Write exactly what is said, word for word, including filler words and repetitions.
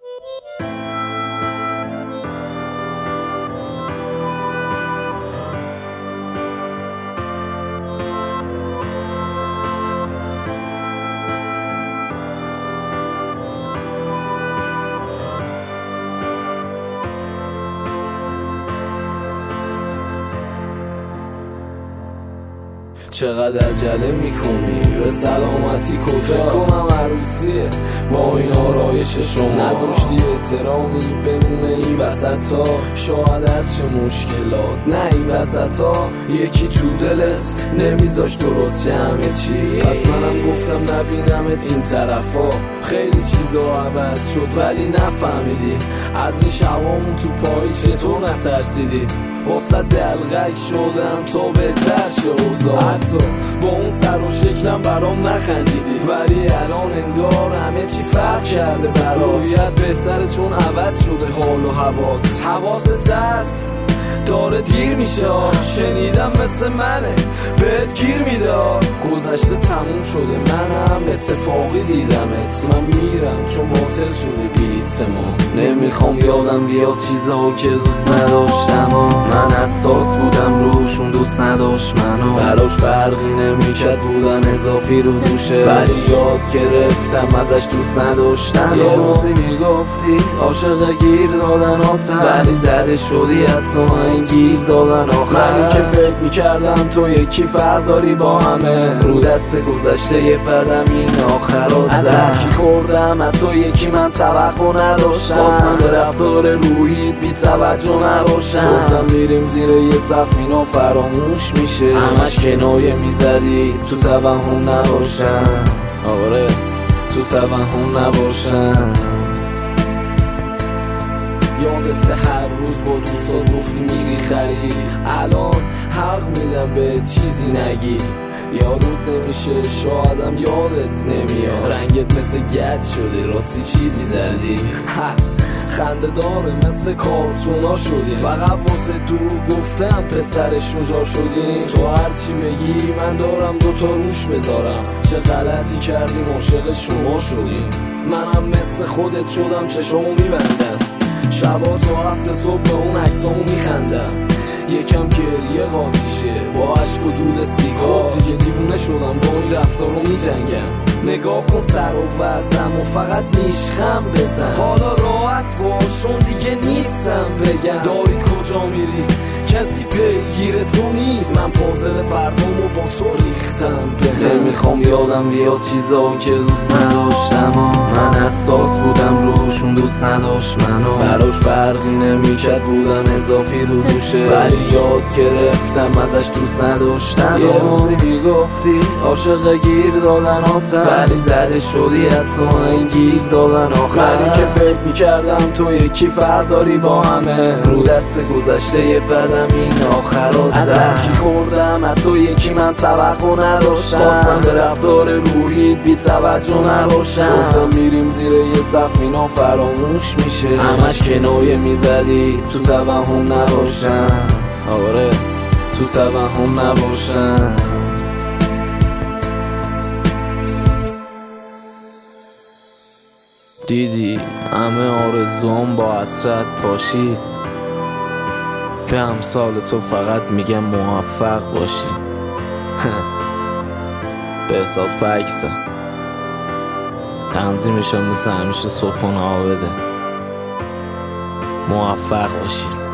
چقدر عجله میکنی به سلامتی کجا کنم عروسیه با این آرایش شما نذاشتی احترامی بمونه این وسط ها شاید هرچه مشکلات نه این وسط ها یکی تو دلت نمیذاش درست شه همه چی پس منم گفتم نبینمت این طرف ها خیلی چیزا عوض شد ولی نفهمیدی از این شبامون تو پاییز چطور نترسیدی واسه دلغک شدم تا بهتر شه اوضاع حتی با اون سر و شکلم برام نخندیدی ولی الان انگار همه چی فرق کرده برات رویت بهتره چون عوض شده حال و هوات حواست هست داره دیر میشه شنیدم مثل منه بهت گیر میداد گذشته تموم شده منم اتفاقی دیدمت من میرم چون باطل شده بلیت ما نمیخوام یادم بیاد چیزا که دوست نداشتم من اساس بودم روشون دوست نداشت منو براش فرقی نمیکرد بودن اضافی رو دوشه ولی یاد گرفتم ازش دوست نداشتم یه روزی میگفتی عاشق گیر دادن آتم ولی زده شدی حتی این گیر دادن آخر منی که فکر میکردم تو یکی فرق داری با همه رو دست گذشته یه قدم این آخر ها زد از کی خوردم از تو یکی من توقع نداشتم خواستم به رفتار روحیت بی توجه نباشم گفتم میریم زیر یه صف اینا فراموش میشه همش کنایه میزدی تو توهم نباشم آره تو توهم نباشم یادت هر روز با دوستات گفتی میری خرید الان حق میدم به چیزی نگی یارود نمیشه شایدم یادت نمیاد رنگت مثل گد شده راستی چیزی زدی خنده داره مثل کارتونا شدی فقط واسه دور گفتم پسر شجاع شدی تو هرچی بگی من دارم دوتا روش بذارم چه غلطی کردیم عاشق شما شدیم منم مثل خودت شدم چشامو میبندم شبا تو هفته صبح به اون عکسامو میخندم یکم گریه قاطیشه با عشق و دود سیگار دیگه دیوونه شدم با این رفتارو میجنگم نگاه کن سر و وزم و فقط نیشخم بزن حالا راحت باشون دیگه نیستم بگم داری کجا میری کسی پیگیر تو نیست من پازل فردامو با تو ریختم بهم نمیخوام یادم بیاد چیزا که دوست نداشتم من اساس بودم روشون دوست نداشت منو براش فرقی نمیکرد بودن اضافی رو دوشه ولی یاد گرفتم ازش دوست نداشتم یه روزی میگفتی عاشق گیر دادن آتم ولی زده شدی حتی این گیر دادن آخر منی که فکر میکردم تو یکی فرق داری با همه رو دست گذشته یه قدم این آخر ها زد از کی خوردم از تو یکی من توقع نداشتم خواستم به رفتار روحیت بی توجه نباشم گفتم میریم زیر یه صف اینا فراموش میشه همش کنایه میزدی تو توهم نباشم آره تو توهم نباشم دیدی همه آرزوام با حسرت پاشید به امثال تو فقط میگم موفق باشی به حساب پکسم تنظیمشم مثل همیشه صبحانه آبده موفق باشید.